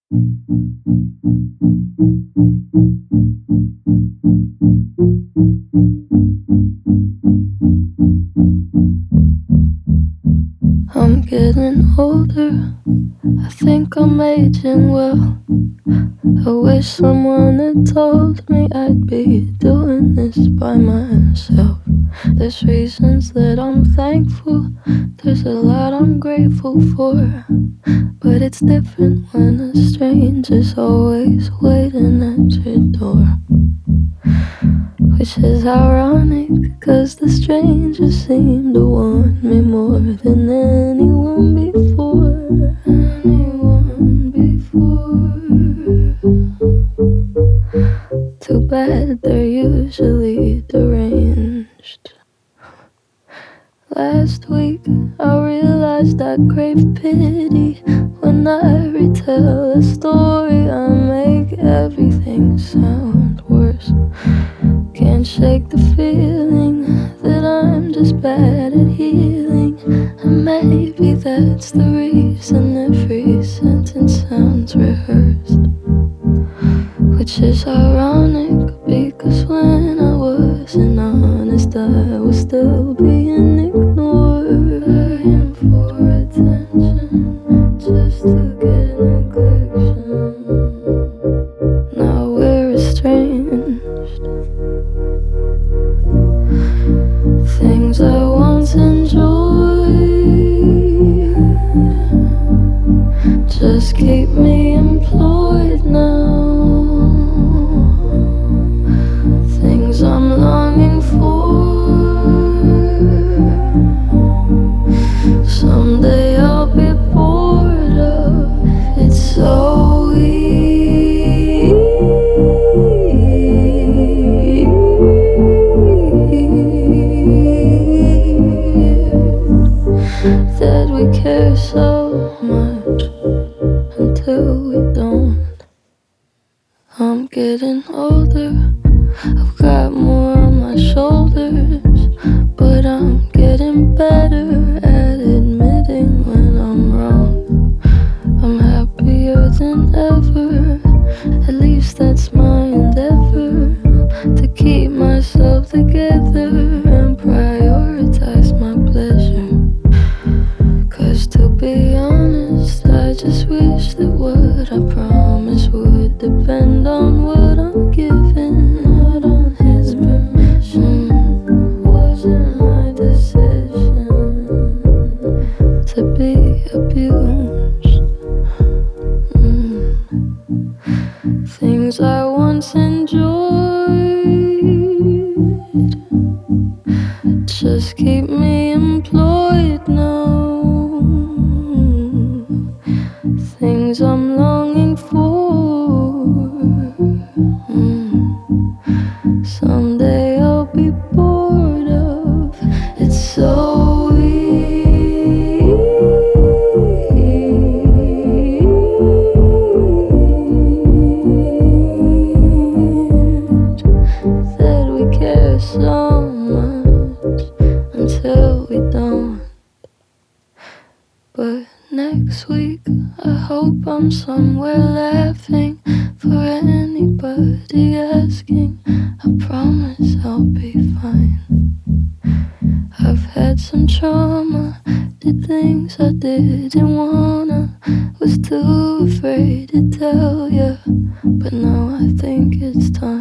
I'm getting older, I think I'm aging well. I wish someone had told me I'd be doing this by myself. There's reasons that I'm thankful, there's a lot I'm grateful for. But it's different when a stranger's always waiting at your door. Which is ironic, cause the stranger seemed to want me more than anyone before. Anyone before. Too bad they're usually deranged. Last week I realized I crave pity. When I retell a story, I make everything sound worse. Can't shake the feeling that I'm just bad at healing. And maybe that's the reason every sentence sounds rehearsed. Which is ironic, because when I wasn't honest, I was still being ignored. Begging for attention, just to get neglection. Now we're estranged. Things I once enjoyed just keep me employed now. Things I'm longing for, someday I'll be bored of. It's so weird that we care so much until we don't. I'm getting older, I've got more on my shoulders, but I'm getting better at admitting when I'm wrong. I'm happier than ever, at least that's my endeavor, to keep myself together and prioritize my pleasure. Cause to be honest, I just wish that what I promised would depend on what I'm given, not on his permission. Wasn't my decision to be abused. Things I once enjoyed just keep me employed now. Things I'm longing for, someday I'll be bored of. It's so weird that we care so much until we don't. But next week I hope I'm somewhere laughing for anybody asking. I promise I'll be fine. I've had some trauma, did things I didn't wanna, was too afraid to tell ya, but now I think it's time.